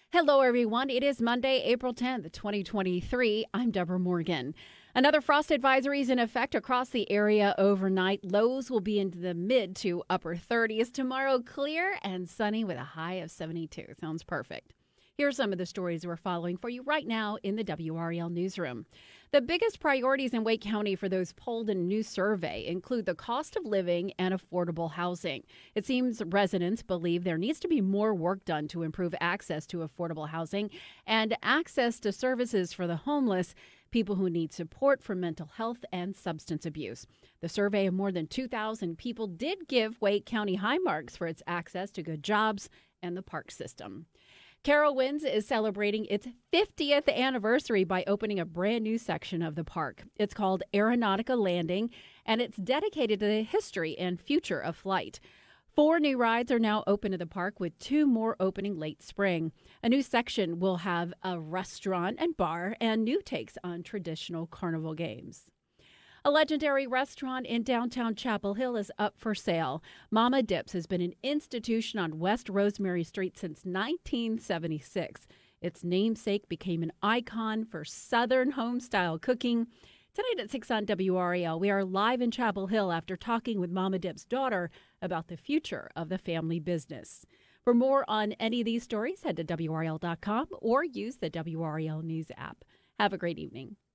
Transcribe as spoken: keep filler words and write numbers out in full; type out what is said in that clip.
Hello, everyone. It is Monday, April tenth, twenty twenty-three. I'm Deborah Morgan. Another frost advisory is in effect across the area overnight. Lows will be into the mid to upper thirties. Tomorrow, clear and sunny with a high of seventy-two. Sounds perfect. Here are some of the stories we're following for you right now in the W R E L newsroom. The biggest priorities in Wake County for those polled in a new survey include the cost of living and affordable housing. It seems residents believe there needs to be more work done to improve access to affordable housing and access to services for the homeless, people who need support for mental health and substance abuse. The survey of more than two thousand people did give Wake County high marks for its access to good jobs and the park system. Carowinds is celebrating its fiftieth anniversary by opening a brand new section of the park. It's called Aeronautica Landing, and it's dedicated to the history and future of flight. Four new rides are now open to the park, with two more opening late spring. A new section will have a restaurant and bar and new takes on traditional carnival games. A legendary restaurant in downtown Chapel Hill is up for sale. Mama Dips has been an institution on West Rosemary Street since nineteen seventy-six. Its namesake became an icon for Southern home-style cooking. Tonight at six on W R E L, we are live in Chapel Hill after talking with Mama Dip's daughter about the future of the family business. For more on any of these stories, head to W R E L dot com or use the W R E L News app. Have a great evening.